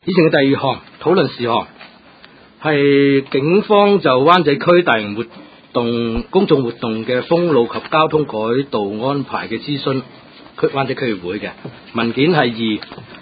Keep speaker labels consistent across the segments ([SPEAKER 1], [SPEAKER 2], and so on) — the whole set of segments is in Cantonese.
[SPEAKER 1] 以前嘅第二項討論事項係警方就灣仔區大型公眾活動嘅封路及交通改道安排嘅諮詢灣仔區議會嘅文件係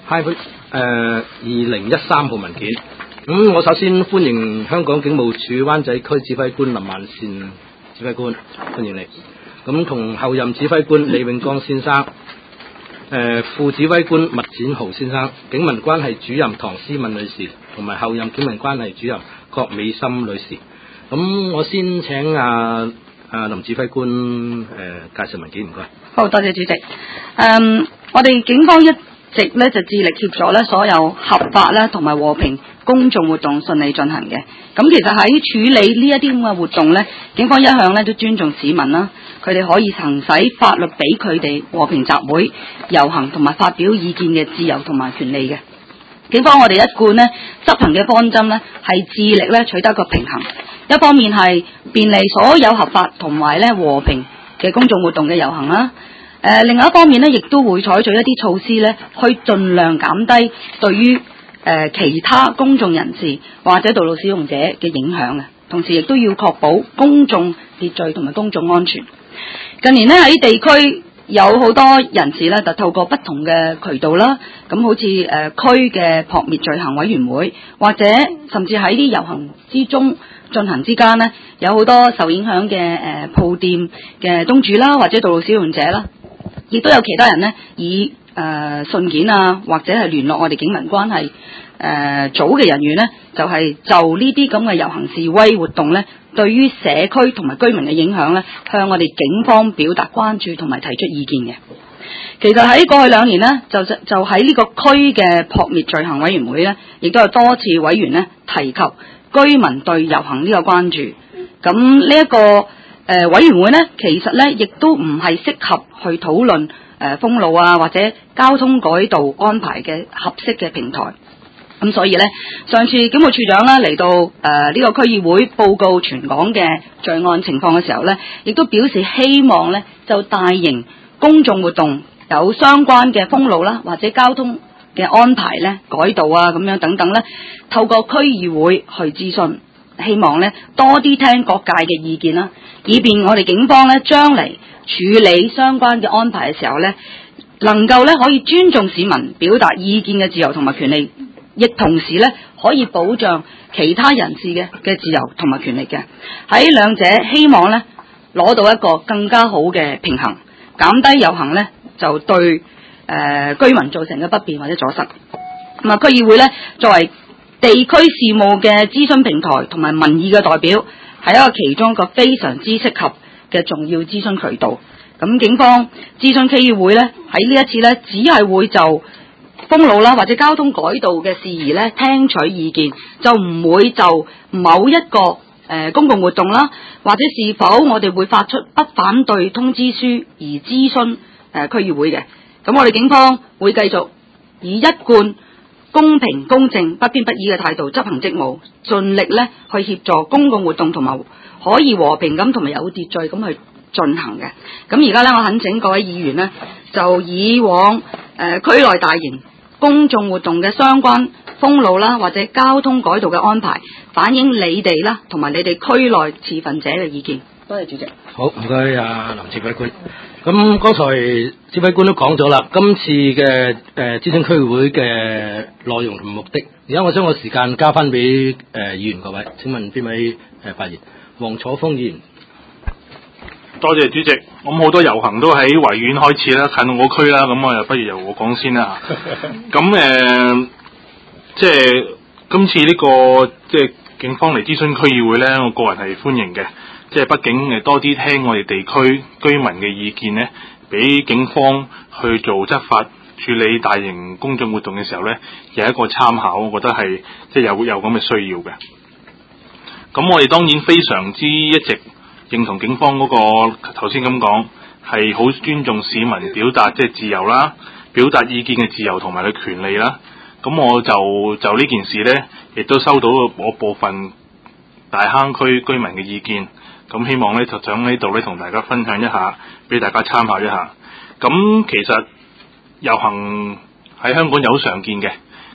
[SPEAKER 1] 2013號文件。咁我首先歡迎香港警務處灣仔區指揮官林萬善指揮官，歡迎你。咁同後任指揮官李永剛先生、副指揮官麥展豪先生、警民關係主任唐思敏女士，同埋後任警民關係主任郭美心女士。咁我先請林指揮官介紹文件，唔該。
[SPEAKER 2] 好多謝主席。我哋警方一直咧就致力協助咧所有合法咧同埋和平公眾活動順利進行嘅。咁其實喺處理呢一啲咁嘅活動咧，警方一向咧都尊重市民啦，佢哋可以行使法律俾佢哋和平集會、遊行同埋發表意見嘅自由同埋權利嘅。警方我哋一貫咧執行嘅方針咧係致力咧取得個平衡，一方面係便利所有合法同埋咧和平嘅公眾活動嘅遊行啦。另外一方面咧，亦都會採取一啲措施咧，去盡量減低對於其他公眾人士或者道路使用者嘅影響嘅，同時亦都要確保公眾秩序同埋公眾安全。近年咧喺地區有好多人士咧，就透過不同嘅渠道啦，咁好似區嘅撲滅罪行委員會，或者甚至喺啲遊行之中進行之間呢，有好多受影響嘅鋪店嘅東主啦，或者道路使用者啦，亦都有其他人呢，以信件啊，或者係聯絡我哋警民關係組嘅人員呢，就係就呢啲咁嘅遊行示威活動呢，對於社區同埋居民嘅影響呢，向我哋警方表達關注同埋提出意見嘅。其實喺過去2年呢，就喺呢個區嘅撲滅罪行委員會呢，亦都有多次委員呢提及居民對遊行呢個關注。咁呢一個委員會呢，其實呢亦都唔係適合去討論封路啊或者交通改道安排嘅合適嘅平台。咁所以呢，上次警務處長呢嚟到呢個區議會報告全港嘅罪案情況嘅時候呢，亦都表示希望呢就大型公眾活動有相關嘅封路啦或者交通嘅安排呢改道啊咁樣等等呢，透過區議會去諮詢，希望呢多啲聽各界嘅意見啦，以便我哋警方呢將嚟處理相關嘅安排嘅時候呢，能夠呢可以尊重市民表達意見嘅自由同埋權利，亦同時呢可以保障其他人士嘅自由同埋權利嘅。喺兩者希望呢攞到一個更加好嘅平衡，減低遊行呢就對居民造成嘅不便或者阻塞。咁啊，區議會呢作為地區事務嘅諮詢平台同埋民意嘅代表，係一個其中一個非常之適合嘅重要諮詢渠道。咁警方諮詢區議會呢，喺呢一次呢，只係會就封路啦或者交通改道嘅事宜呢聽取意見，就唔會就某一個公共活動啦或者是否我哋會發出不反對通知書而諮詢區議會嘅。咁我哋警方會繼續以一貫公平公正不偏不倚嘅態度執行職務，盡力呢去協助公共活動同埋可以和平咁同埋有秩序咁去進行嘅。咁而家呢，我懇請各位議員呢，就以往區內大型公眾活動嘅相關封路啦或者交通改道嘅安排，反映你哋啦同埋你哋區內持份者嘅意見。多謝主席。
[SPEAKER 1] 好，唔該林指揮官。咁剛才指揮官都講咗啦，今次嘅諮詢區議會嘅內容同目的。而家我將個時間交翻俾議員各位，請問邊位發言？黃楚鋒議員。
[SPEAKER 3] 多謝主席。咁好多遊行都喺維園開始啦，近我區啦，咁我不如由我講先啦。咁即係今次呢個即係警方嚟諮詢區議會咧，我個人係歡迎嘅。即係畢竟多啲聽我哋地區居民嘅意見呢，俾警方去做執法處理大型公眾活動嘅時候呢，有一個參考，我覺得係即係有咁嘅需要嘅。咁我哋當然非常之一直認同警方嗰個頭先咁講，係好尊重市民表達即係自由啦，表達意見嘅自由同埋佢權利啦。咁我就呢件事呢，亦都收到我部分大坑區居民嘅意見。咁希望咧就想喺度咧同大家分享一下，俾大家參考一下。咁其實遊行喺香港有好常見嘅，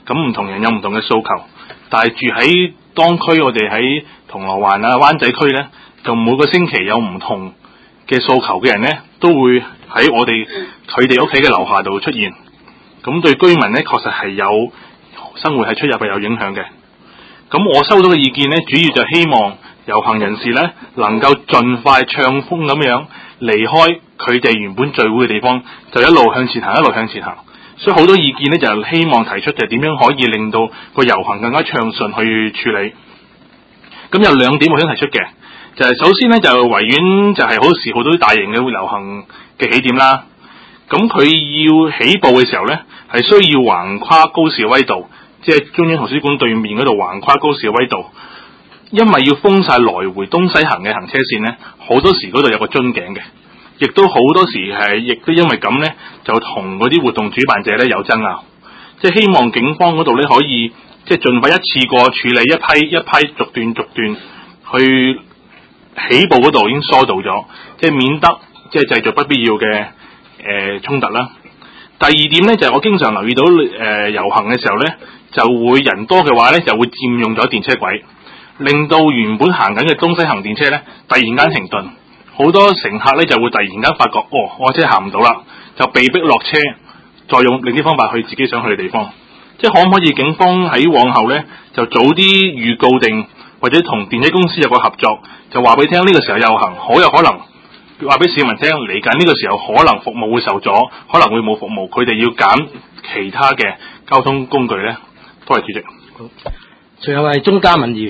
[SPEAKER 3] 咁唔同人有唔同嘅訴求，但係住喺當區，我哋喺銅鑼灣啊、灣仔區呢，就每個星期有唔同嘅訴求嘅人呢，都會喺佢哋屋企嘅樓下度出現。咁對居民呢，確實係有生活係出入係有影響嘅。咁我收到嘅意見呢，主要就希望遊行人士呢，能夠盡快暢風咁樣離開佢哋原本聚會嘅地方，就一路向前行，一路向前行。所以好多意見呢，就希望提出就係點樣可以令到個遊行更加暢順去處理。咁有2點我想提出嘅，就係首先呢，就維園就係好多時好多大型嘅遊行嘅起點啦。咁佢要起步嘅時候呢，係需要橫跨高士威道，即係中央圖書館對面嗰度橫跨高士威道，因為要封晒來回東西行嘅行車線呢，好多時嗰度有個樽頸嘅。亦都好多時亦都因為咁呢，就同嗰啲活動主辦者呢有爭拗，即係希望警方嗰度呢可以即係盡快一次過處理一批逐段去起步嗰度已經疏導咗，即係免得即係製造不必要嘅衝突啦。第二點呢，就係我經常留意到遊行嘅時候呢，就會人多嘅話呢，就會佔用咗電車軌，令到原本行緊嘅東西行電車呢突然間停頓。好多乘客咧就會突然間發覺，我真係行唔到啦，就被逼落車，再用另啲方法去自己想去嘅地方。即係可唔可以警方喺往後咧就早啲預告定，或者同電車公司有個合作，就話俾你聽呢個時候遊行，好有可能話俾市民聽嚟緊呢個時候可能服務會受阻，可能會冇服務，佢哋要揀其他嘅交通工具咧。多謝主席。
[SPEAKER 1] 好，最後係鍾嘉敏議員。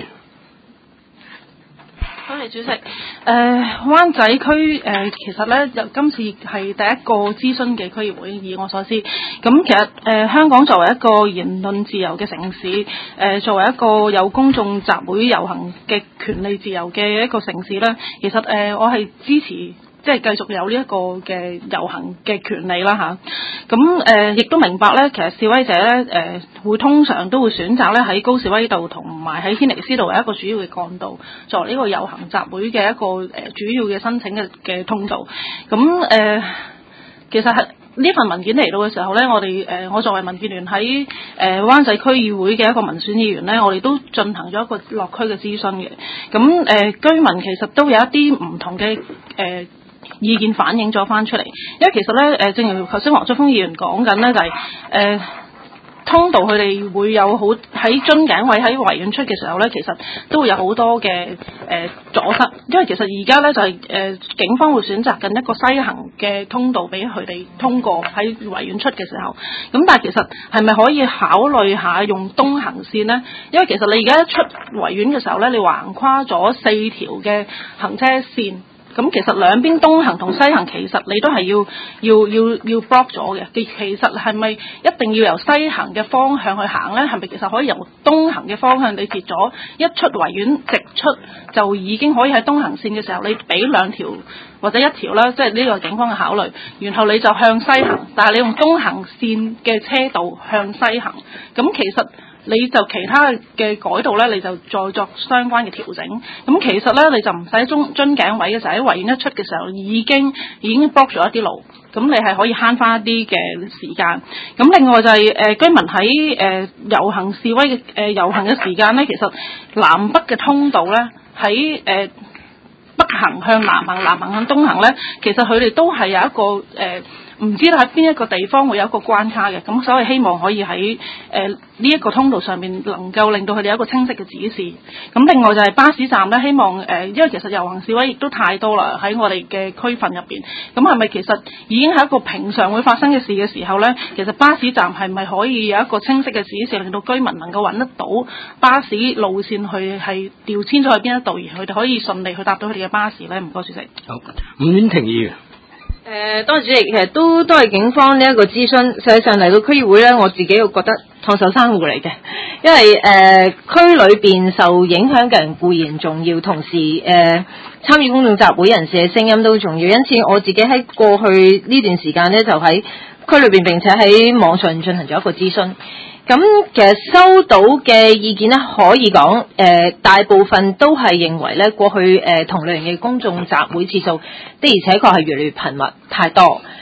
[SPEAKER 4] 多謝主席。灣仔區其實咧，今次係第一個諮詢嘅區議會，以我所知。咁其實香港作為一個言論自由嘅城市，作為一個有公眾集會遊行嘅權利自由嘅一個城市咧，其實我係支持。即係繼續有呢一個嘅遊行嘅權利啦嚇，咁亦都明白咧，其實示威者咧會通常都會選擇咧喺高士威道同埋喺軒尼詩道為一個主要嘅幹道，作為呢個遊行集會嘅一個主要嘅申請嘅通道。咁其實係呢份文件嚟到嘅時候咧，我作為民建聯喺灣仔區議會嘅一個民選議員咧，我哋都進行咗一個落區嘅諮詢嘅。咁居民其實都有一啲唔同嘅意見反映咗翻出嚟，因為其實咧正如頭先黃俊峰議員講緊咧，就係通道佢哋會有好喺樽頸位喺維園出嘅時候咧，其實都會有好多嘅阻塞，因為其實而家咧就係警方會選擇緊一個西行嘅通道俾佢哋通過喺維園出嘅時候，咁但係其實係咪可以考慮下用東行線呢？因為其實你而家一出維園嘅時候咧，你橫跨咗4條嘅行車線。咁其實兩邊東行同西行其實你都係要 block 咗嘅。其實係咪一定要由西行嘅方向去行呢？係咪其實可以由東行嘅方向你截咗一出維園直出就已經可以喺東行線嘅時候你俾2條或者1條啦，即係呢個警方嘅考慮，然後你就向西行，但係你用東行線嘅車道向西行，咁其實你就其他嘅改道咧，你就再作相關嘅調整。咁其實咧，你就唔使樽頸位嘅時候，喺維園一出嘅時候已經 block 咗一啲路，咁你係可以慳翻一啲嘅時間。咁另外就係居民喺遊行示威嘅遊行嘅時間咧，其實南北嘅通道咧喺北行向南行，南行向東行咧，其實佢哋都係有一個唔知道喺邊一個地方會有一個關卡嘅，咁所以希望可以喺呢一個通道上面能夠令到佢哋有一個清晰嘅指示。咁另外就係巴士站咧，希望因為其實遊行示威亦都太多啦，喺我哋嘅區份入邊，咁係咪其實已經係一個平常會發生嘅事嘅時候咧？其實巴士站係咪可以有一個清晰嘅指示，令到居民能夠揾得到巴士路線去係調遷咗去邊一度，而佢哋可以順利去搭到佢哋嘅巴士咧？唔該，主席。
[SPEAKER 1] 好，伍婉婷議員。
[SPEAKER 5] 多謝主席，其實都係警方呢一個諮詢，實際上嚟到區議會咧，我自己又覺得燙手山芋嚟嘅，因為區裏邊受影響嘅人固然重要，同時參與公眾集會人士嘅聲音都重要，因此我自己喺過去呢段時間咧，就喺區裏邊並且喺網上進行咗一個諮詢。咁其實收到嘅意見咧，可以講大部分都係認為咧，過去同類型嘅公眾集會次數的而且確係越嚟越頻密，太多。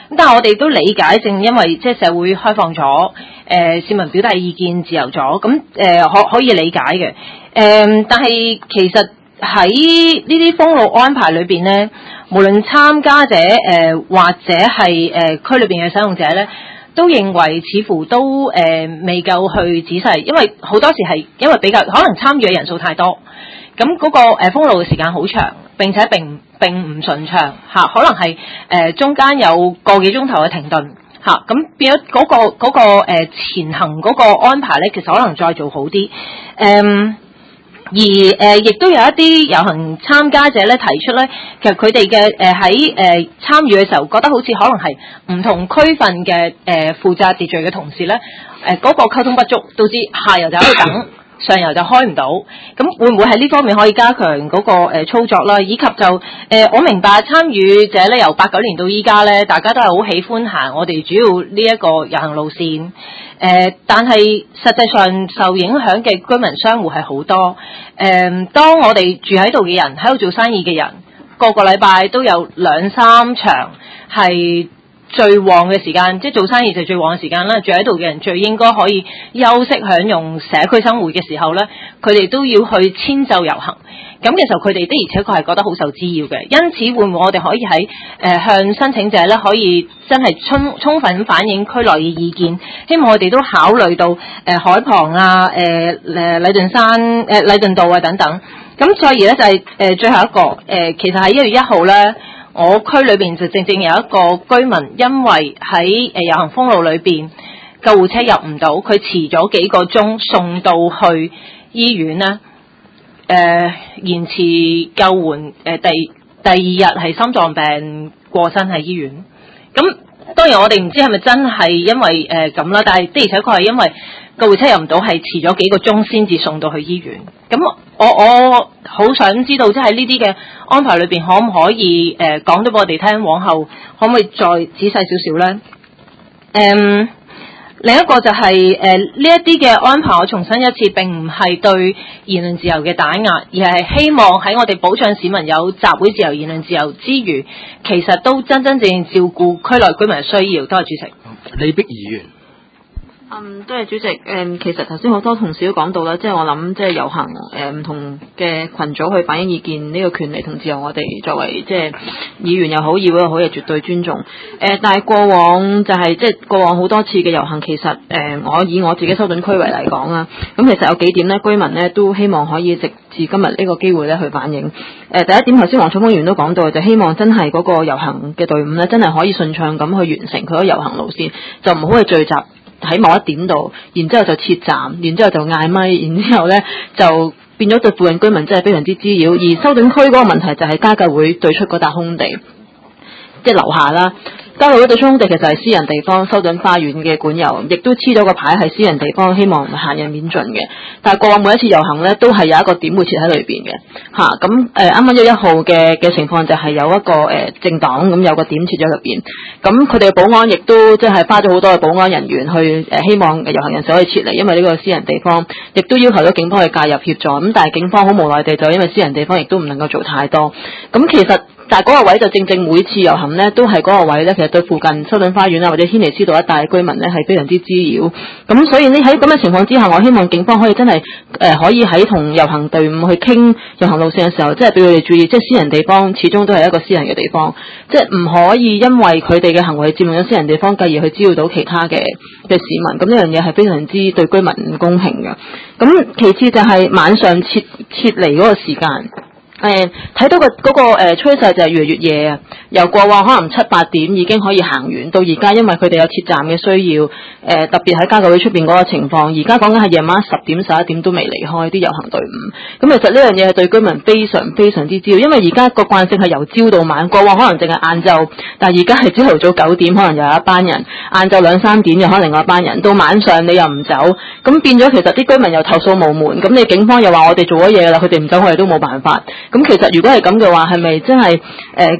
[SPEAKER 5] 但係我哋都理解，正因為即係社會開放咗，市民表達意見自由咗，咁可以理解嘅。但係其實喺呢啲封路安排裏邊咧，無論參加者或者係區裏邊嘅使用者咧，都認為似乎都未夠去仔細，因為好多時係因為比較可能參與嘅人數太多，咁嗰個封路嘅時間好長，並且並唔順暢嚇，可能係中間有個幾鐘頭嘅停頓嚇，咁變咗嗰個前行嗰個安排咧，其實可能再做好啲。而亦都有一啲遊行參加者咧提出咧，其實佢哋嘅喺參與嘅時候，覺得好似可能係唔同區份嘅負責秩序嘅同事咧，嗰個溝通不足，導致下游就喺度等，上游就開唔到。咁會唔會喺呢方面可以加強嗰個操作啦？以及就我明白參與者咧，由89年到依家咧，大家都係好喜歡行我哋主要呢一個遊行路線。但係實際上受影響嘅居民商戶係好多。當我哋住喺度嘅人，喺度做生意嘅人，個禮拜都有2-3場係最旺嘅時間，即係做生意就最旺嘅時間啦。住喺度嘅人最應該可以休息享用社區生活嘅時候咧，佢哋都要去遷就遊行。咁嘅時候，佢哋的而且確係覺得好受滋擾嘅。因此，會唔會我哋可以喺向申請者咧，可以真係充分反映區內嘅意見？希望我哋都考慮到海旁啊、禮頓山、禮頓道啊等等。咁再而咧就係最後一個其實喺1月1號咧，我區裏邊就正有一個居民，因為喺遊行封路裏邊救護車入唔到，佢遲咗幾個鐘送到去醫院咧。延遲救援，第二日係心臟病過身喺醫院。咁當然我哋唔知係咪真係因為咁啦，但係的而且確係因為救護車入唔到，係遲咗幾個鐘先至送到去醫院。咁我好想知道，即係呢啲嘅安排裏邊，可唔可以講到俾我哋聽，往後可唔可以再仔細少少咧？另一個就係呢一啲嘅安排，我重申一次，並唔係對言論自由嘅打壓，而係希望喺我哋保障市民有集會自由、言論自由之餘，其實都真正照顧區內居民嘅需要。多謝主席。
[SPEAKER 1] 李碧儀議員。
[SPEAKER 6] 多謝主席。其實頭先好多同事都講到啦，即係我諗，即係遊行唔同嘅群組去反映意見呢個權利同自由，我哋作為即係議員又好，議會又好，係絕對尊重。但係過往就係即係過往好多次嘅遊行，其實我以我自己修頓區為嚟講啦，咁其實有幾點呢，居民呢都希望可以藉住今日呢個機會咧去反映。第一點頭先黃楚風議員都講到，就希望真係嗰個遊行嘅隊伍咧，真係可以順暢咁去完成佢嗰個遊行路線，就唔好去聚集喺某一點度，然之後就設站，然之後就嗌咪，然之後咧就變咗對附近居民真係非常之滋擾。而修頓區嗰個問題就係家計會對出嗰笪空地，即係樓下啦。家計會對出空地其實係私人地方，修頓花園嘅管有，亦都黐咗個牌係私人地方，希望行人免進嘅。但係過往每一次遊行咧，都係有一個點會設喺裏邊嘅嚇。咁啱啱1月1號嘅情況就係有一個政黨咁有個點設咗入邊。咁佢哋嘅保安亦都即係花咗好多嘅保安人員去希望遊行人士可以撤離，因為呢個私人地方，亦都要求咗警方去介入協助。咁但係警方好無奈地就因為私人地方亦都唔能夠做太多。咁其實但係嗰個位就正每次遊行呢，都係嗰個位呢，其實對附近修頓花園啊或者軒尼詩道一帶嘅居民呢，係非常之滋擾。咁所以呢喺咁嘅情況之下，我希望警方可以真係可以喺同遊行隊伍去傾遊行路線嘅時候，即係俾佢哋注意，即係私人地方始終都係一個私人嘅地方，即係唔可以因為佢哋嘅行為佔用咗私人地方，繼而去滋擾到其他嘅市民。咁呢樣嘢係非常之對居民唔公平嘅。咁其次就係晚上撤離嗰個時間。睇到嗰個趨勢就係越嚟越夜啊！由過往可能7-8點已經可以行完，到而家因為佢哋有設站嘅需要，特別喺家計會出邊嗰個情況，而家講緊係夜晚10點11點都未離開啲遊行隊伍。咁其實呢樣嘢係對居民非常非常之滋擾，因為而家個慣性係由朝到晚，過往可能淨係晏晝，但係而家係朝頭早9點可能又有一班人，晏晝2-3點又可能另外一班人，到晚上你又唔走，咁變咗其實啲居民又投訴無門，咁你警方又話我哋做咗嘢啦，佢哋唔走我哋都冇辦法。咁其實如果係咁嘅話，係咪真係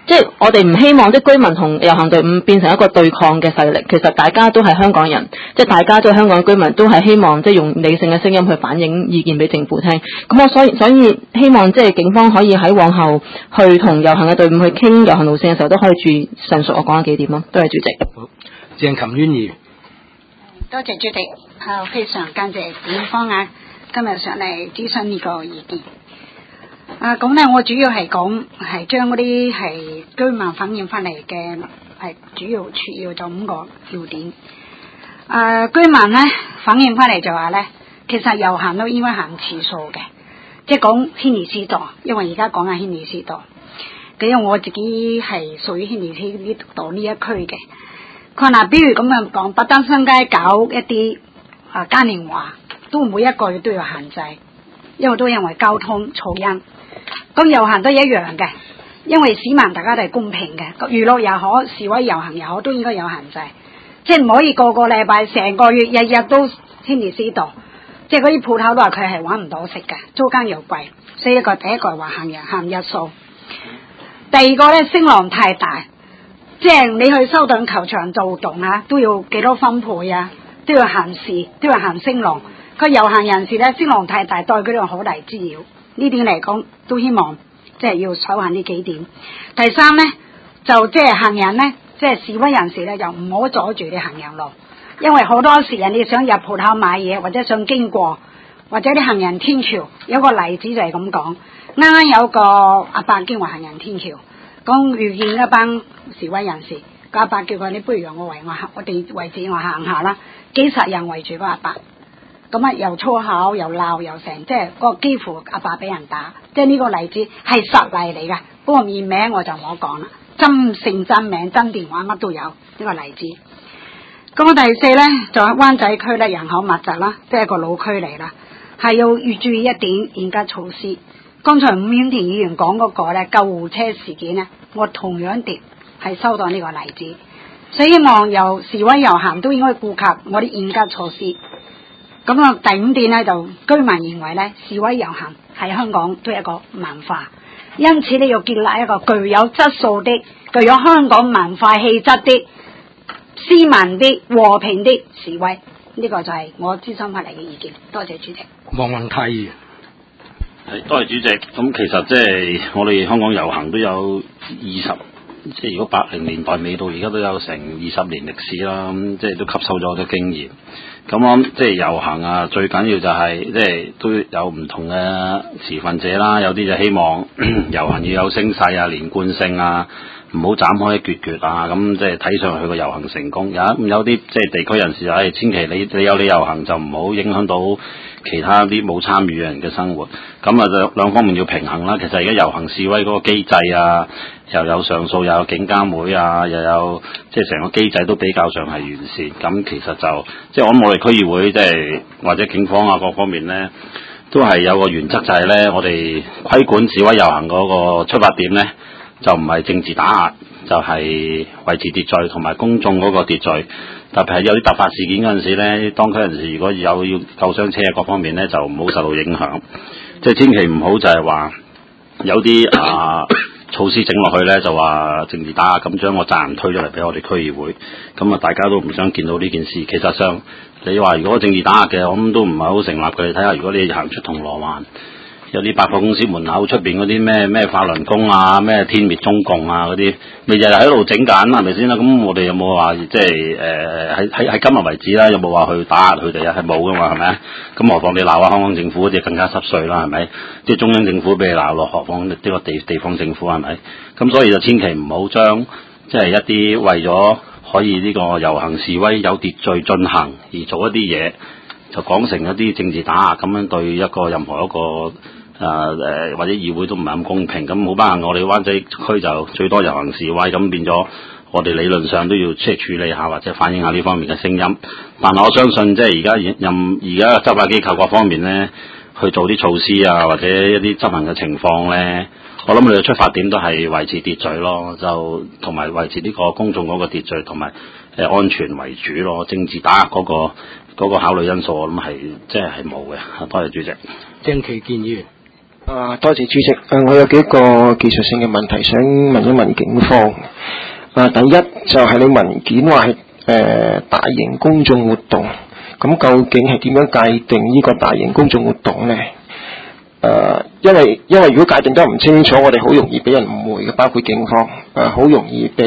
[SPEAKER 6] 即係我哋唔希望即係居民同遊行隊伍變成一個對抗嘅勢力。其實大家都係香港人，即係大家都係香港嘅居民，都係希望即係用理性嘅聲音去反映意見俾政府聽。咁我所以希望即係警方可以喺往後去同遊行嘅隊伍去傾遊行路線嘅時候，都可以注意上述我講嘅幾點咯。多謝主席。
[SPEAKER 1] 好，鄭琴淵議員。
[SPEAKER 7] 多謝主席，非常感謝警方今日上嚟諮詢呢個意見。咁咧，我主要係講係將嗰啲係居民反映翻嚟嘅係主要就5個要點。居民咧反映翻嚟就話咧，其實遊行都應該行次數嘅，即係講軒尼詩道，因為而家講緊軒尼詩道。因為我自己係屬於軒尼詩道呢一區嘅。佢話比如咁樣講，百德新街搞一啲嘉年華，都每一個月都要限制，因為都因為交通噪音。咁遊行都一樣嘅，因為市民大家都係公平嘅，娛樂又好，示威遊行又好，都應該有限制，即係唔可以個個禮拜成個月日日都軒尼詩道，即係嗰啲鋪頭都話佢係揾唔到食嘅，租金又貴，所以第一個話限日數。第二個咧，聲浪太大，即係你去修頓球場做活動都要幾多分配都要限時，都要限聲浪。佢遊行人士咧，聲浪太大，對佢哋好大滋擾。呢點嚟講，都希望即係要守下呢幾點。第三咧，就即係行人咧，即係示威人士咧，就唔好阻住你行人路，因為好多時人哋想入鋪頭買嘢，或者想經過，或者啲行人天橋，有個例子就係咁講。啱啱有個阿伯經過行人天橋，講遇見一班示威人士，個阿伯叫佢：你不如讓我哋圍住我行下啦。幾十人圍住個阿伯。咁又粗口又鬧又成，即係個幾乎阿爸俾人打，即係呢個例子係實例嚟㗎。不過面名我就唔好講啦，真姓真名真電話乜都有呢個例子。咁第四咧就係灣仔區咧，人口密集啦，即係個老區嚟啦，係要注意一點嚴格措施。剛才伍婉婷議員講嗰個咧救護車事件咧，我同樣地係收到呢個例子，所以希望由示威遊行都應該顧及我啲嚴格措施。咁第5點咧，就居民認為咧，示威遊行喺香港都係一個文化，因此你要建立一個具有質素的、具有香港文化氣質的、斯文的、和平的示威。呢個就係我諮詢翻嚟嘅意見。多謝主席。
[SPEAKER 1] 黃宏泰議員。
[SPEAKER 8] 係，多謝主席。咁其實即係我哋香港遊行都有即係如果80年代尾到而家都有成20年歷史啦，咁即係都吸收咗好多經驗。咁我諗即係遊行最緊要就係即係都有唔同嘅持份者啦，有啲就希望遊行要有聲勢連貫性唔好斬開一橛橛咁即係睇上去個遊行成功。有啲即係地區人士就千祈你有你遊行就唔好影響到其他啲冇參與嘅人嘅生活。咁就兩方面要平衡啦。其實而家遊行示威嗰個機制又有上訴，又有警監會又有即係成個機制都比較上係完善。咁其實就即係我諗我哋區議會即係或者警方各方面咧，都係有個原則就係咧，我哋規管示威遊行嗰個出發點咧，就唔係政治打壓，就係維持秩序同埋公眾嗰個秩序。特別係有啲突發事件嗰陣時咧，當區人士如果有要救傷車各方面咧，就唔好受到影響。即係千祈唔好就係話有啲措施整落去咧，就話政治打壓咁將個責任推咗嚟俾我哋區議會。咁大家都唔想見到呢件事。其實上你話如果政治打壓嘅，我諗都唔係好成立嘅。你睇下，如果你行出銅鑼灣，有啲百貨公司門口出邊嗰啲咩法輪功咩天滅中共嗰啲，咪日日喺度整緊係咪先啦？咁我哋有冇話即係喺今日為止啦？有冇話去打壓佢哋係冇噶嘛？係咪？咁何況你鬧下香港政府嗰啲更加濕碎啦？係咪？即係中央政府俾你鬧落，何況呢個地方政府係咪？咁所以就千祈唔好將即係一啲為咗可以呢個遊行示威有秩序進行而做一啲嘢，就講成一啲政治打壓咁樣，對任何一個或者議會都唔係咁公平。咁冇辦法，我哋灣仔區就最多遊行示威，咁變咗我哋理論上都要即係處理下或者反映下呢方面嘅聲音。但係我相信即係而家執法機構各方面咧去做啲措施或者一啲執行嘅情況咧，我諗佢哋出發點都係維持秩序咯，就同埋維持呢個公眾嗰個秩序同埋安全為主咯。政治打壓嗰個考慮因素，我諗係即係冇嘅。多謝主席。
[SPEAKER 1] 鄭其健議員。
[SPEAKER 9] 多謝主席。我有幾個技術性嘅問題想問一問警方。第一就係你文件話係大型公眾活動，咁究竟係點樣界定呢個大型公眾活動呢？因為如果界定得唔清楚，我哋好容易俾人誤會嘅，包括警方好容易俾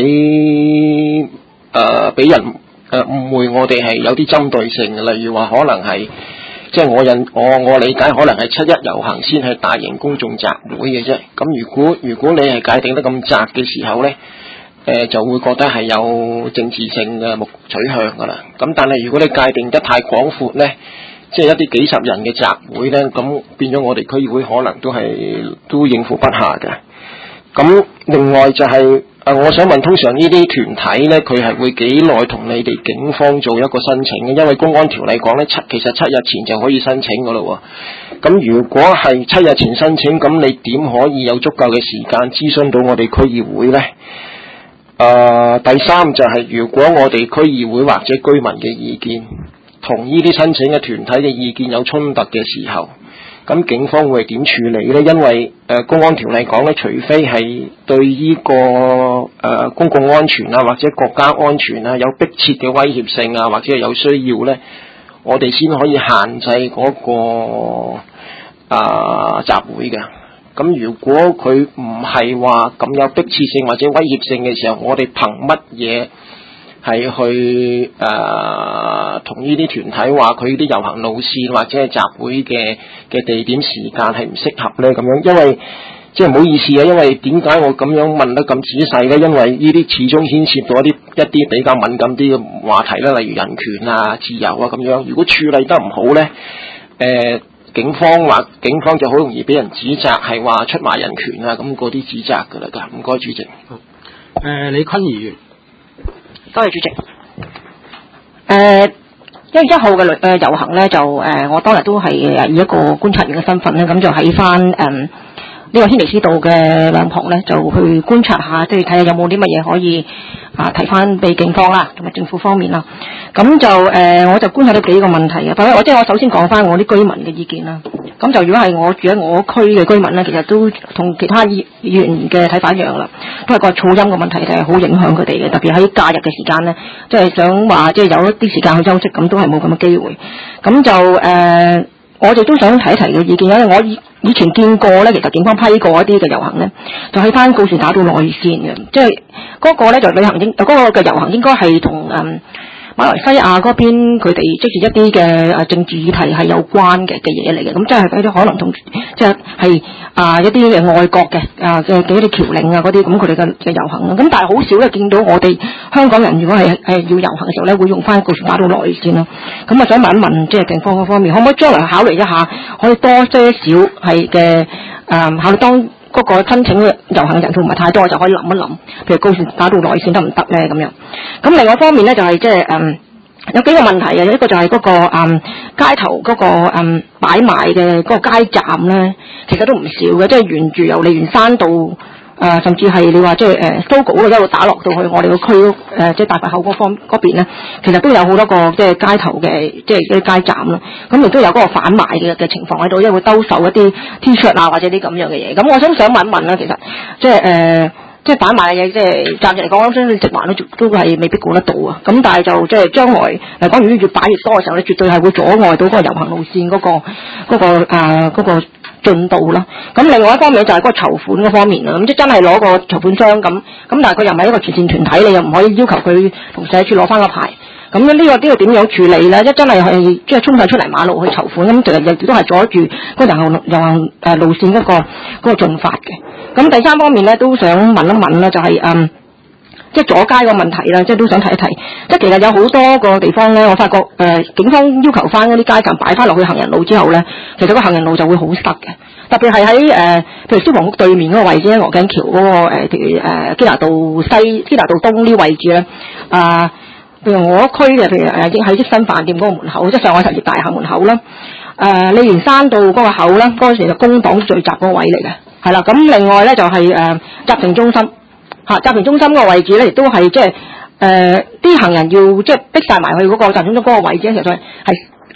[SPEAKER 9] 人誤會我哋係有啲針對性嘅，例如話可能係即係我理解可能係7·1遊行先係大型公眾集會嘅啫。咁如果你係界定得咁窄嘅時候呢，就會覺得係有政治性嘅取向噶啦。咁但係如果你界定得太廣闊呢，即係一啲幾十人嘅集會呢，咁變咗我哋區議會可能都應付不下嘅。咁另外就係我想問，通常呢啲團體呢，佢係會幾耐同你哋警方做一個申請嘅？因為公安條例講呢，其實7日前就可以申請噶咯喎。咁如果係7日前申請，咁你點可以有足夠嘅時間諮詢到我哋區議會呢？第三就係如果我哋區議會或者居民嘅意見同呢啲申請嘅團體嘅意見有衝突嘅時候，咁警方會點處理呢？因為公安條例講咧，除非係對呢個公共安全啊或者國家安全啊有迫切嘅威脅性啊，或者係有需要呢，我哋先可以限制嗰個集會嘅。咁如果佢唔係話咁有迫切性或者威脅性嘅時候，我哋憑乜嘢係去同呢啲團體話佢啲遊行路線或者係集會嘅地點時間係唔適合呢？咁樣，因為即係唔好意思啊，因為點解我咁樣問得咁仔細呢？因為呢啲始終牽涉到一啲比較敏感啲嘅話題啦，例如人權啊、自由啊咁樣。如果處理得唔好呢，警方就好容易俾人指責係話出賣人權啊，咁嗰啲指責噶啦㗎。唔該主席。
[SPEAKER 1] 李坤議員。
[SPEAKER 10] 多謝主席。1月1號嘅遊行咧，就我當日都係以一個觀察員嘅身份咧，咁就喺翻呢個軒尼詩道嘅兩旁咧，就去觀察下，即係睇下有冇啲乜嘢可以提翻俾警方啦，同埋政府方面啦。咁就我就觀察到幾個問題嘅。我首先講翻我啲居民嘅意見啦。咁就如果係我住喺我區嘅居民咧，其實都同其他議員嘅睇法一樣啦，都係個噪音嘅問題係好影響佢哋嘅，特別喺假日嘅時間咧，即係想話即係有一啲時間去休息，咁都係冇咁嘅機會。咁就我哋都想提一提嘅意見，因為我以前見過咧，其實警方批過一啲嘅遊行咧，就喺翻告士打道內線嘅，即係嗰個咧就旅行嗰個嘅遊行應該係同馬來西亞嗰邊佢哋即係一啲嘅政治議題係有關嘅嘢嚟嘅，咁即係嗰啲可能同即係一啲嘅外國嘅嘅嗰啲僑領啊嗰啲，咁佢哋嘅遊行啦，咁但係好少咧見到我哋香港人如果係要遊行嘅時候咧，會用翻告士打道內線啦。咁啊想問一問即係警方嗰方面，可唔可以將來考慮一下，可以多些少係嘅考慮當嗰個申請嘅遊行人數唔係太多，就可以諗一諗，譬如告士打道內線得唔得咧咁樣。咁另外一方面咧就係即係有幾個問題嘅，一個就係嗰個街頭嗰個擺賣嘅嗰個街站咧，其實都唔少嘅，即係沿住由利園山道甚至係你話即係Sogo嗰度一路打落到去我哋個區即係大佛口嗰邊咧，其實都有好多個即係街頭嘅即係啲街站啦。咁亦都有嗰個販賣嘅情況喺度，因為會兜售一啲 T-shirt 啊或者啲咁樣嘅嘢。咁我想問一問啦，其實即係即係擺賣嘅嘢，即係暫時嚟講，我相信直環都係未必管得到啊。咁但係就即係將來嚟講，如果越擺越多嘅時候咧，絕對係會阻礙到嗰個遊行路線嗰個進度啦。咁另外一方面就係嗰個籌款嗰方面啦。咁即係真係攞個籌款箱咁，但係佢又唔係一個慈善團體，你又唔可以要求佢同社署攞翻個牌。咁呢個點樣處理咧？即係真係即係衝晒出嚟馬路去籌款，咁其實亦都係阻住嗰個遊行路線嗰個進發嘅。咁第三方面咧，都想問一問啦，就係即係阻街個問題啦，即係都想提一提。即係其實有好多個地方咧，我發覺警方要求翻嗰啲街站擺翻落去行人路之後咧，其實個行人路就會好塞嘅。特別係喺譬如消防局對面嗰個位置咧，鵝頸橋嗰個譬如基拿道西、基拿道東呢位置咧，譬如我區嘅，譬如喺益新飯店嗰個門口，即係上海實業大廈門口啦，利園山道嗰個口啦，嗰陣時就工黨聚集嗰個位嚟嘅，係啦。咁另外咧就係集成中心集成中心嗰個位置咧，亦都係即係啲行人要即係逼晒埋去嗰個集成中心嗰個位置，其實係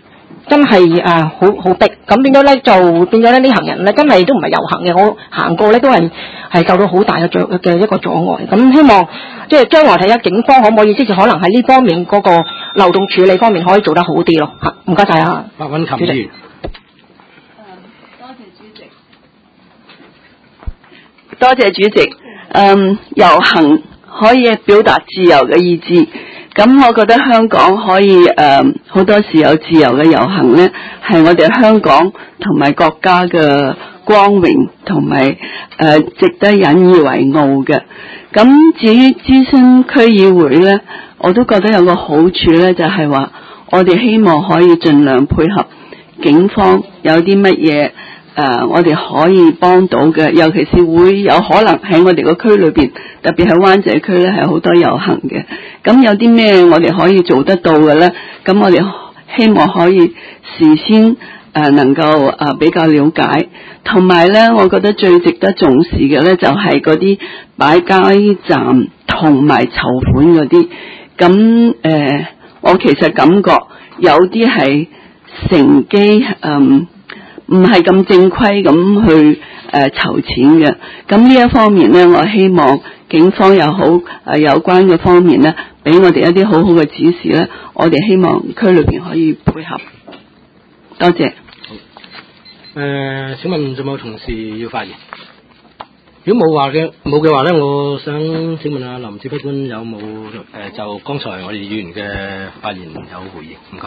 [SPEAKER 10] 真係好逼，咁變咗咧就變咗咧呢行人咧真係都唔係遊行嘅，我行過咧都係受到好大嘅一個阻礙。咁希望即係將來睇下警方可唔可以，即係可能喺呢方面嗰個流動處理方面可以做得好啲咯。嚇，唔該晒啊，
[SPEAKER 1] 白韻琴議員。
[SPEAKER 11] 多謝主席。遊行可以表達自由嘅意志，咁我覺得香港可以好多時有自由嘅遊行呢，係我哋香港同埋國家嘅光榮同埋值得引以為傲嘅。咁至於諮詢區議會呢，我都覺得有個好處呢，就係話我哋希望可以盡量配合警方有啲乜嘢我哋可以幫到嘅，尤其是會有可能喺我哋個區裏邊，特別喺灣仔區咧係好多遊行嘅。咁有啲咩我哋可以做得到嘅咧？咁我哋希望可以事先能夠比較了解，同埋咧，我覺得最值得重視嘅咧就係嗰啲擺街站同埋籌款嗰啲。咁我其實感覺有啲係乘機唔係咁正規咁去籌錢嘅，咁呢一方面呢，我希望警方又好有關嘅方面呢，俾我哋一啲好好嘅指示呢，我哋希望區裏邊可以配合。多謝。
[SPEAKER 1] 請問仲有冇同事要發言？如果冇嘅話呢，我想請問下林指揮官有冇就剛才我哋議員嘅發言有回應？唔該。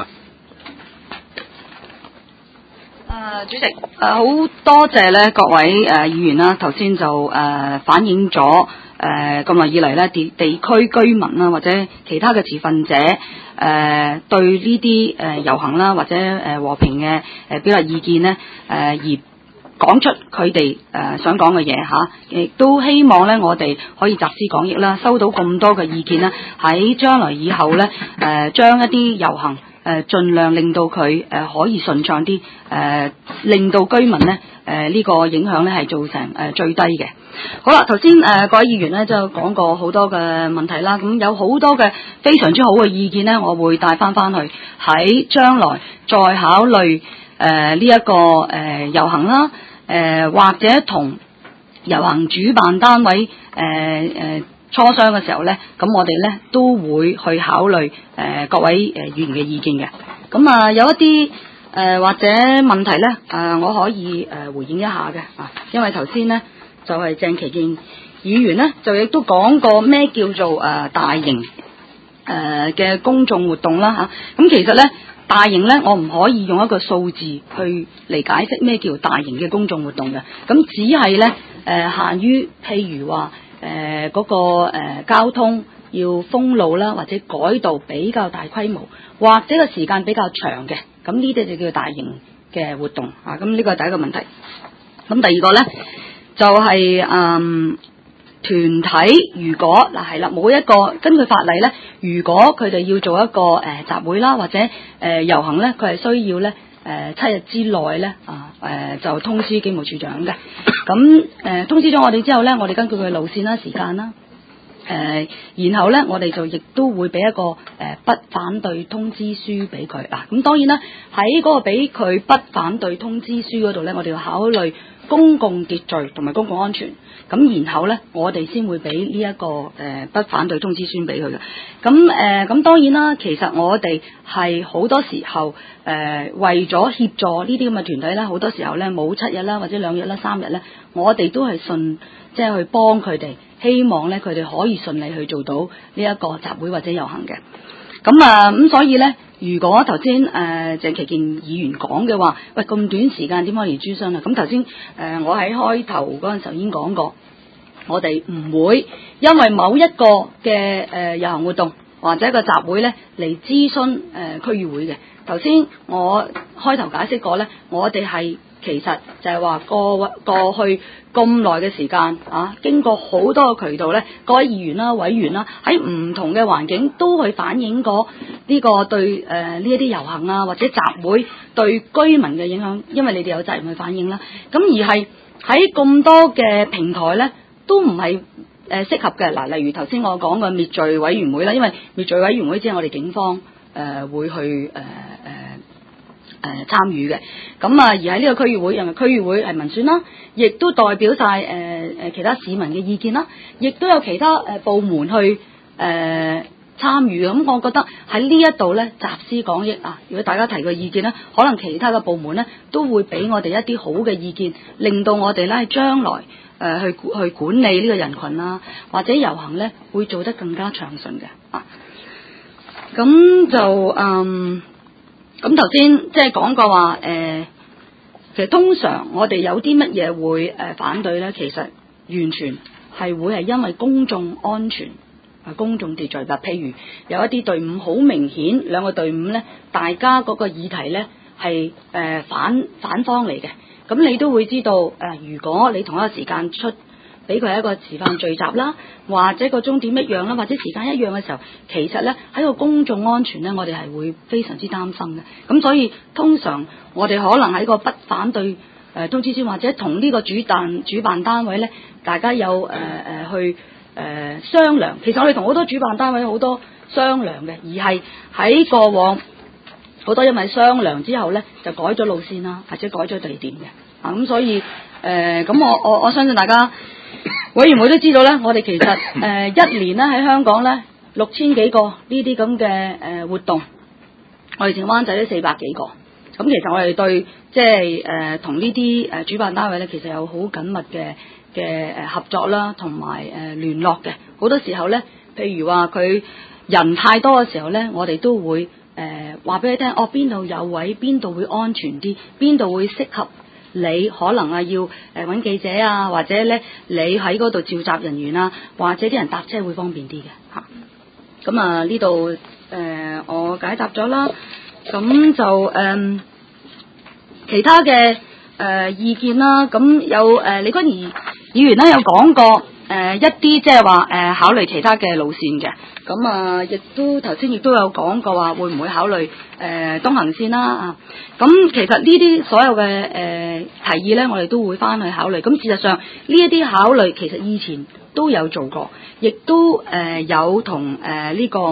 [SPEAKER 2] 主席，好多謝咧各位議員啦，頭先就反映咗咁耐以嚟咧地區居民啦或者其他嘅持份者對呢啲遊行啦或者和平嘅表達意見咧而講出佢哋想講嘅嘢嚇，亦都希望咧我哋可以集思廣益啦，收到咁多嘅意見啦，喺將來以後咧將一啲遊行盡量令到佢可以順暢啲，令到居民咧呢個影響咧係造成最低嘅。好啦，頭先各位議員咧就講過好多嘅問題啦，咁有好多嘅非常之好嘅意見咧，我會帶翻去喺將來再考慮呢一個遊行啦，或者同遊行主辦單位磋商嘅時候咧，咁我哋咧都會去考慮各位議員嘅意見嘅。咁有一啲或者問題咧我可以回應一下嘅因為頭先咧就係鄭其健議員咧就亦都講過咩叫做大型嘅公眾活動啦嚇。咁其實咧大型咧我唔可以用一個數字去嚟解釋咩叫大型嘅公眾活動嘅，咁只係咧限於譬如話嗰個交通要封路啦，或者改道比較大規模，或者個時間比較長嘅，咁呢啲就叫大型嘅活動啊。咁呢個係第一個問題。咁第二個咧就係團體如果係啦，冇一個根據法例咧，如果佢哋要做一個集會啦，或者遊行咧，佢係需要咧7日之內咧就通知警務處長嘅。咁通知咗我哋之後咧，我哋根據佢嘅路線啦、時間啦，然後咧我哋就亦都會俾一個不反對通知書俾佢嗱。咁當然啦，喺嗰個俾佢不反對通知書嗰度咧，我哋要考慮公共秩序同埋公共安全。咁然後咧，我哋先會俾呢一個不反對通知書俾佢嘅。咁當然啦，其實我哋係好多時候為咗協助呢啲咁嘅團體咧，好多時候咧冇7日啦，或者2日啦、3日咧，我哋都係即係去幫佢哋，希望咧佢哋可以順利去做到呢一個集會或者遊行嘅。咁所以咧，如果頭先鄭其健議員講嘅話，喂咁短時間點可以諮詢啊？咁頭先我喺開頭嗰陣時候已經講過，我哋唔會因為某一個嘅遊行活動或者一個集會咧嚟諮詢區議會嘅。頭先我開頭解釋過咧，我哋係其實就係話過去咁耐嘅時間經過好多嘅渠道咧，各位議員啦、委員啦，喺唔同嘅環境都去反映過呢個對呢一啲遊行啊或者集會對居民嘅影響，因為你哋有責任去反映啦。咁而係喺咁多嘅平台咧，都唔係適合嘅嗱。例如頭先我講嘅滅罪委員會啦，因為滅罪委員會只係我哋警方會去參與嘅。咁而喺呢個區議會，因為區議會係民選啦，亦都代表晒其他市民嘅意見啦，亦都有其他部門去參與。咁我覺得喺呢一度咧集思廣益啊！如果大家提個意見咧，可能其他嘅部門咧都會俾我哋一啲好嘅意見，令到我哋咧將來去管理呢個人群啊，或者遊行咧會做得更加暢順嘅啊。咁就咁頭先即係講過話其實通常我哋有啲乜嘢會反對咧，其實完全係會係因為公眾安全。公眾秩序㗎，譬如有一啲隊伍好明顯，兩個隊伍咧，大家嗰個議題咧係反方嚟嘅，咁你都會知道如果你同一個時間出，俾佢係一個示範聚集啦，或者個終點一樣啦，或者時間一樣嘅時候，其實咧喺個公眾安全咧，我哋係會非常之擔心嘅。咁所以通常我哋可能喺個不反對通知書，或者同呢個主辦單位咧，大家有去商量。其實我哋同好多主辦單位好多商量嘅，而係喺過往好多因為商量之後咧，就改咗路線啦，或者改咗地點嘅。咁所以咁我相信大家委員會都知道咧，我哋其實一年咧喺香港咧6000幾個呢啲咁嘅活動，我哋淨灣仔都400幾個。咁其實我哋對即係同呢啲主辦單位咧，其實有好緊密嘅合作啦，同埋聯絡嘅。好多時候咧，譬如話佢人太多嘅時候咧，我哋都會話俾你聽，邊度有位，邊度會安全啲，邊度會適合你，可能要揾記者啊，或者咧你喺嗰度召集人員啊，或者啲人搭車會方便啲嘅嚇。咁呢度我解答咗啦。咁就其他嘅意見啦。咁有李君儀議員咧有講過一啲即係話考慮其他嘅路線嘅。咁亦都頭先亦都有講過話會唔會考慮東行線啦啊。咁其實呢啲所有嘅提議咧，我哋都會翻去考慮。咁事實上呢一啲考慮其實以前都有做過，亦都有同呢個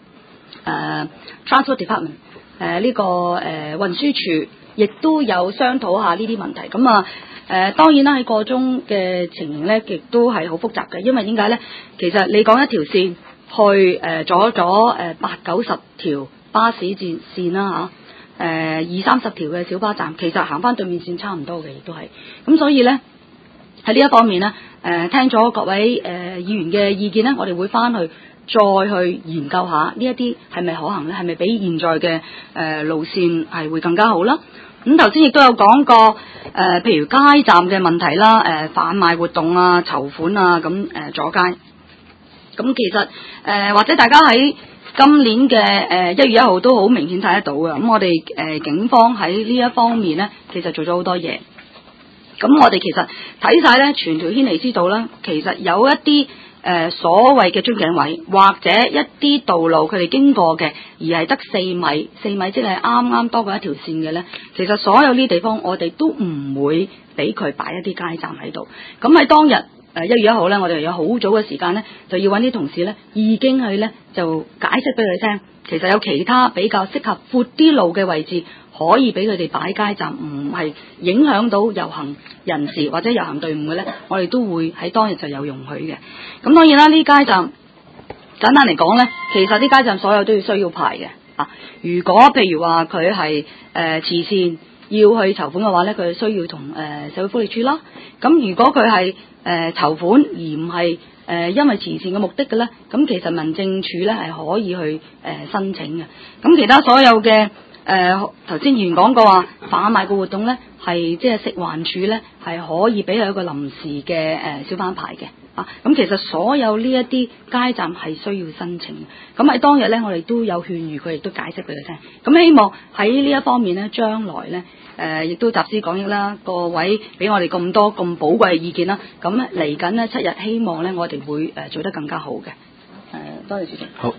[SPEAKER 2] Transport Department。呢個運輸署亦都有商討下呢啲問題。咁當然啦，喺個中嘅情形咧，亦都係好複雜嘅。因為點解咧？其實你講一條線去阻咗80-90條巴士線啦嚇，20-30條嘅小巴站，其實行翻對面線差唔多嘅，亦都係。咁所以咧喺呢一方面咧，聽咗各位議員嘅意見咧，我哋會翻去再去研究下呢一啲係咪可行咧？係咪比現在嘅路線係會更加好啦？咁頭先亦都有講過譬如街站嘅問題啦，販賣活動啊、籌款啊，咁阻街。咁其實或者大家喺今年嘅1月1號都好明顯睇得到嘅。咁我哋警方喺呢一方面咧，其實做咗好多嘢。咁我哋其實睇晒咧，全條軒尼詩道啦，其實有一啲所謂嘅樽頸位，或者一啲道路佢哋經過嘅，而係得4米即係啱啱多過一條線嘅咧。其實所有呢啲地方，我哋都唔會俾佢擺一啲街站喺度。咁喺當日1月1號咧，我哋有好早嘅時間咧，就要揾啲同事咧，已經去咧就解釋俾佢聽，其實有其他比較適合闊啲路嘅位置，可以俾佢哋擺街站，唔係影響到遊行人士或者遊行隊伍嘅咧，我哋都會喺當日就有容許嘅。咁當然啦，呢街站簡單嚟講咧，其實啲街站所有都要需要排嘅啊。如果譬如話佢係慈善要去籌款嘅話咧，佢需要同社會福利署啦。咁如果佢係籌款而唔係因為慈善嘅目的嘅咧，咁其實民政處咧係可以去申請嘅。咁其他所有嘅頭先議員講過話販賣嘅活動咧，係即係食環署咧係可以俾佢一個臨時嘅小販牌嘅啊。咁其實所有呢一啲街站係需要申請嘅。咁喺當日咧，我哋都有勸喻佢，亦都解釋俾佢聽。咁希望喺呢一方面咧，將來咧亦都集思廣益啦，各位俾我哋咁多咁寶貴嘅意見啦。咁嚟緊呢7日，希望咧我哋會做得更加好嘅。多謝主席。
[SPEAKER 1] 好。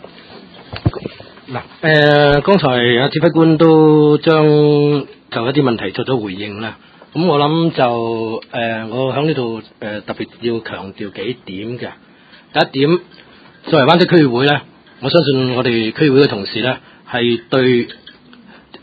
[SPEAKER 1] 嗱，剛才指揮官都將就一啲問題作咗回應啦。咁我諗就我喺呢度特別要強調幾點嘅。第一點，作為灣仔區議會咧，我相信我哋區議會嘅同事咧係對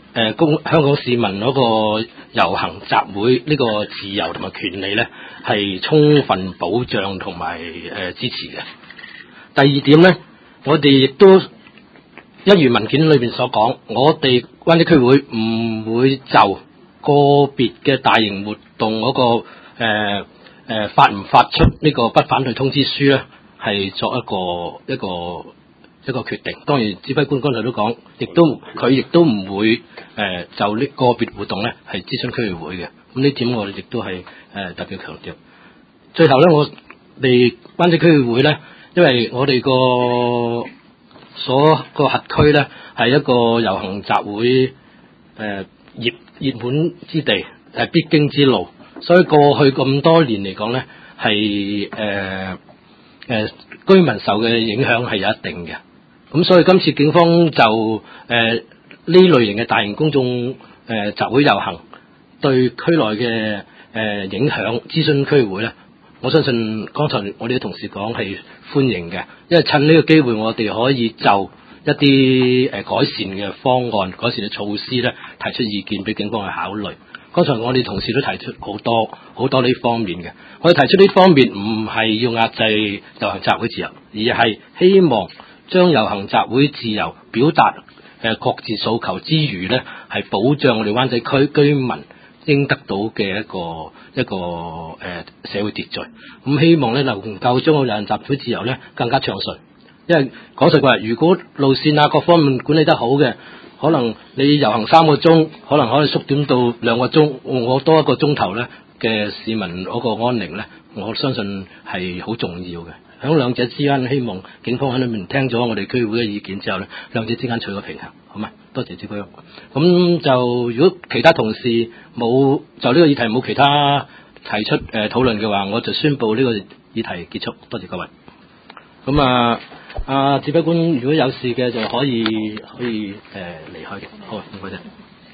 [SPEAKER 1] 香港市民嗰個遊行集會呢個自由同埋權利咧，係充分保障同埋支持嘅。第二點咧，我哋亦都一如文件裏邊所講，我哋灣仔區會唔會就個別嘅大型活動嗰個發唔發出呢個不反對通知書咧，係作一個決定。當然指揮官剛才都講，佢亦都唔會就呢個別活動咧係諮詢區議會嘅。咁呢點我哋亦都係特別強調。最後咧，我哋灣仔區議會咧，因為我哋個轄區咧係一個遊行集會熱門之地，係必經之路，所以過去咁多年嚟講咧，係居民受嘅影響係有一定嘅。咁所以今次警方就呢類型嘅大型公眾集會遊行對區內嘅影響，諮詢區議會咧，我相信剛才我哋嘅同事講係歡迎嘅，因為趁呢個機會，我哋可以就一啲改善嘅方案、改善嘅措施咧，提出意見俾警方去考慮。剛才我哋同事都提出好多呢方面嘅，我哋提出呢方面唔係要壓制遊行集會自由，而係希望將遊行集會自由表達各自訴求之餘咧，係保障我哋灣仔區居民應得到嘅一個社會秩序。咁希望咧能夠將個遊行集會自由咧更加暢順。因為講實話，如果路線啊各方面管理得好嘅，可能你遊行3個鐘，可能可以縮短到2個鐘，我多1個鐘頭咧嘅市民嗰個安寧咧，我相信係好重要嘅。喺兩者之間，希望警方喺裏面聽咗我哋區會嘅意見之後咧，兩者之間取個平衡，好嘛？多謝指揮。咁就如果其他同事冇就呢個議題冇其他提出討論嘅話，我就宣布呢個議題結束。多謝各位。咁指揮官如果有事嘅就可以離開嘅。好，唔該晒。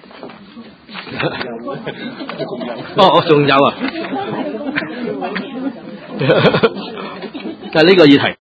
[SPEAKER 1] 我仲有啊，但係呢個議題。